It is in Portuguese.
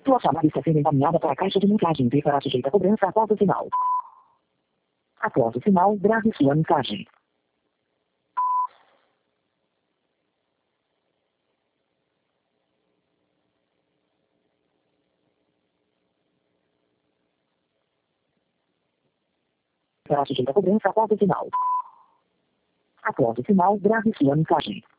Sua chamada está sendo encaminhada para a caixa de mensagem e será sujeita a cobrança após o sinal. Após o sinal, grave sua mensagem. Será sujeita a cobrança após o sinal. Após o sinal, grave sua mensagem.